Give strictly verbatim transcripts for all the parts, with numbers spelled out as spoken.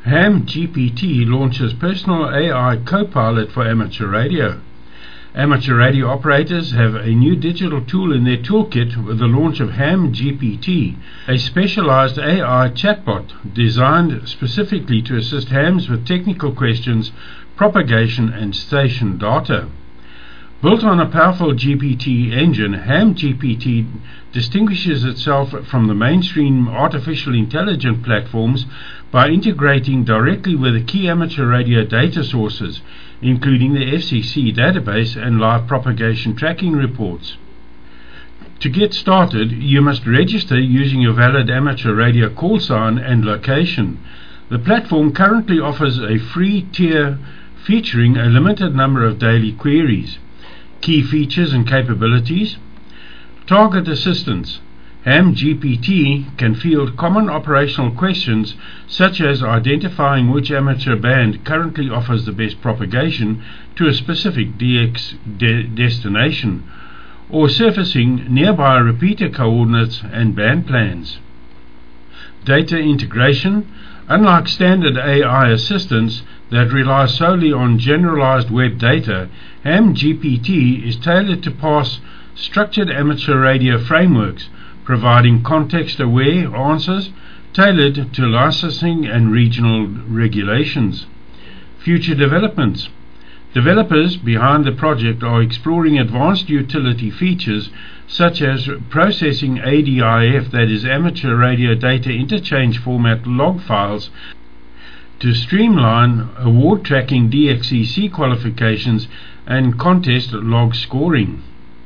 Ham G P T launches personal A I co-pilot for amateur radio. Amateur radio operators have a new digital tool in their toolkit with the launch of Ham G P T, a specialized A I chatbot designed specifically to assist hams with technical questions, propagation and station data. Built on a powerful G P T engine, Ham G P T distinguishes itself from the mainstream artificial intelligence platforms by integrating directly with the key amateur radio data sources, including the F C C database and live propagation tracking reports. To get started, you must register using your valid amateur radio call sign and location. The platform currently offers a free tier featuring a limited number of daily queries. Key features and capabilities: target assistance. Ham G P T can field common operational questions such as identifying which amateur band currently offers the best propagation to a specific D X de- destination, or surfacing nearby repeater coordinates and band plans. Data integration. Unlike standard A I assistants that rely solely on generalized web data, Ham G P T is tailored to pass structured amateur radio frameworks, providing context-aware answers tailored to licensing and regional regulations. Future developments. Developers behind the project are exploring advanced utility features such as processing A D I F, that is amateur radio data interchange format log files, to streamline award tracking D X E C qualifications and contest log scoring.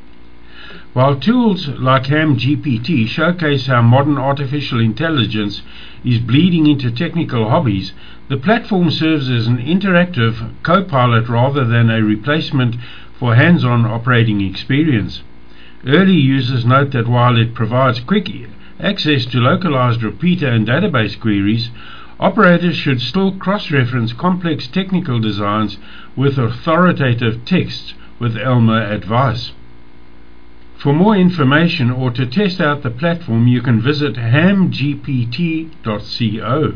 While tools like Ham G P T showcase how modern artificial intelligence is bleeding into technical hobbies, the platform serves as an interactive co-pilot rather than a replacement for hands-on operating experience. Early users note that while it provides quick access to localized repeater and database queries, operators should still cross-reference complex technical designs with authoritative texts with E L M A advice. For more information or to test out the platform, you can visit ham g p t dot co.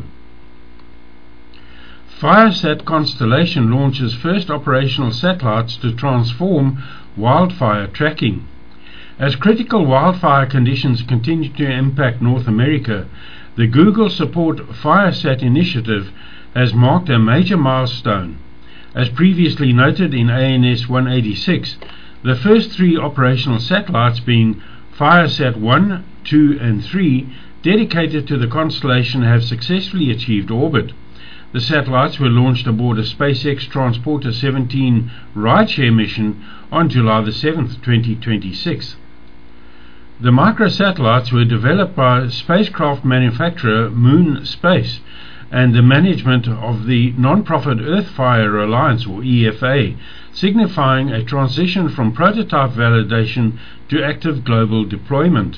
Firesat Constellation launches first operational satellites to transform wildfire tracking. As critical wildfire conditions continue to impact North America, the Google Support Firesat initiative has marked a major milestone. As previously noted in A N S one eighty-six, the first three operational satellites, being Firesat one, two and three, dedicated to the constellation, have successfully achieved orbit. The satellites were launched aboard a SpaceX Transporter seventeen rideshare mission on July the seventh, twenty twenty-six. The microsatellites were developed by spacecraft manufacturer Moon Space and the management of the non-profit Earthfire Alliance, or E F A, signifying a transition from prototype validation to active global deployment.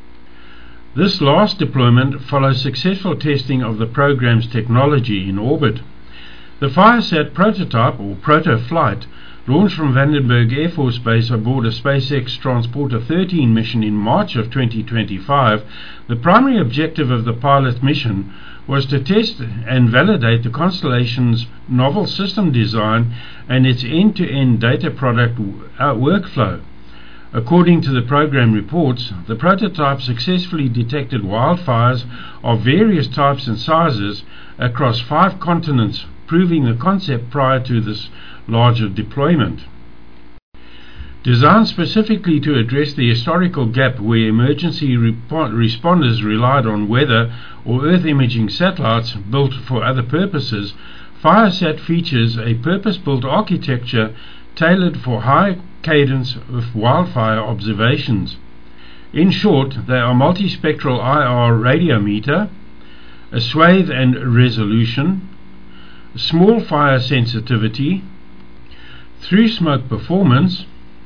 This last deployment follows successful testing of the program's technology in orbit. The Firesat prototype, or proto-flight, launched from Vandenberg Air Force Base aboard a SpaceX Transporter thirteen mission in March of twenty twenty-five. The primary objective of the pilot mission was to test and validate the constellation's novel system design and its end-to-end data product workflow. According to the program reports, the prototype successfully detected wildfires of various types and sizes across five continents, proving the concept prior to this larger deployment. Designed specifically to address the historical gap where emergency repo- responders relied on weather or Earth imaging satellites built for other purposes, Firesat features a purpose-built architecture tailored for high cadence of wildfire observations. In short, they are multispectral I R radiometer, a swathe and resolution, small fire sensitivity, through smoke performance,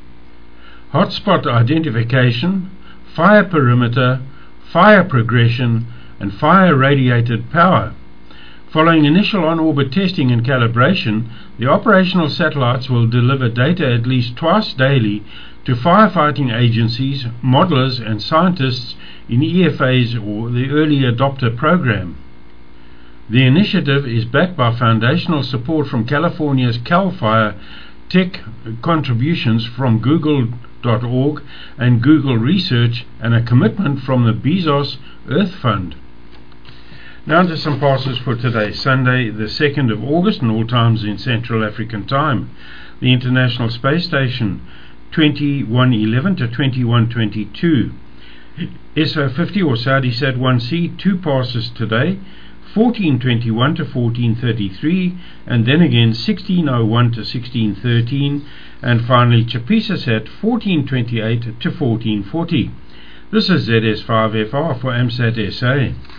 hotspot identification, fire perimeter, fire progression, and fire radiated power. Following initial on-orbit testing and calibration, the operational satellites will deliver data at least twice daily to firefighting agencies, modelers, and scientists in E F A's or the Early Adopter Program. The initiative is backed by foundational support from California's CAL FIRE, tech contributions from Google dot org and Google Research, and a commitment from the Bezos Earth Fund. Now to some passes for today, Sunday the second of August, and all times in Central African Time. The International Space Station, twenty-one eleven to twenty-one twenty-two. S O fifty or SaudiSat one C, two passes today, fourteen twenty-one to fourteen thirty-three, and then again sixteen oh one to sixteen thirteen, and finally Chapisasat fourteen twenty-eight to fourteen forty. This is Z S five F R for AMSAT S A.